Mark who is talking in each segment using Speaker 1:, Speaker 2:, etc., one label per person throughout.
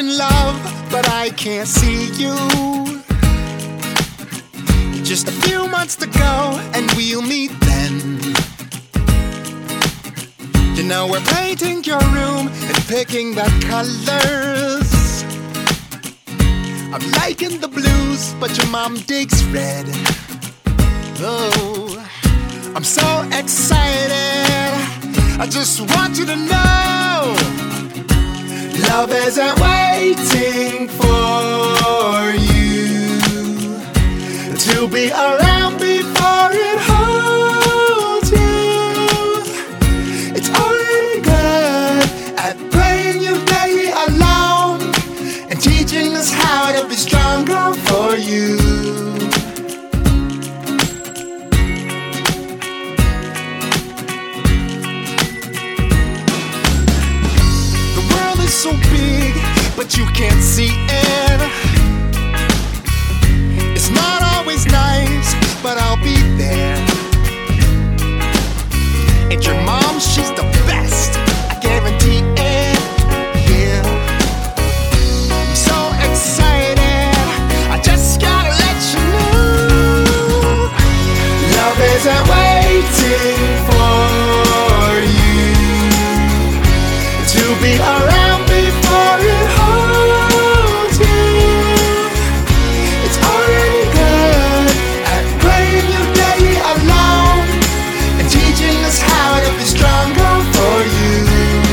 Speaker 1: in love, but I can't see you. Just a few months to go, and we'll meet then. You know we're painting your room and picking the colors. I'm liking the blues, but your mom digs red. Oh, I'm so excited. I just want you to know love isn't waiting for you to be around before it holds you. It's already good at playing you day alone and teaching us how to be stronger for you. So big, but you can't see it. It's not always nice, but I'll be there. And your mom, she's the best, I guarantee it. Yeah, I'm so excited, I just gotta let you know love isn't waiting for you to be around before it holds you. It's already good at playing you day alone and teaching us how to be stronger for you.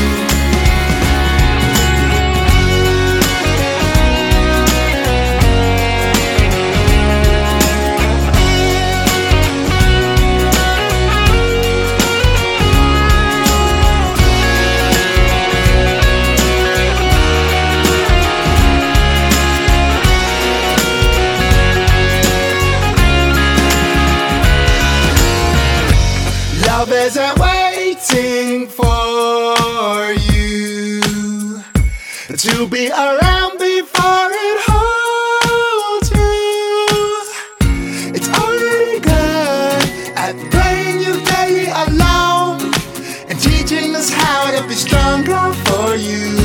Speaker 1: Love isn't waiting for you to be around before it holds you. It's already good at playing you day alone and teaching us how to be stronger for you.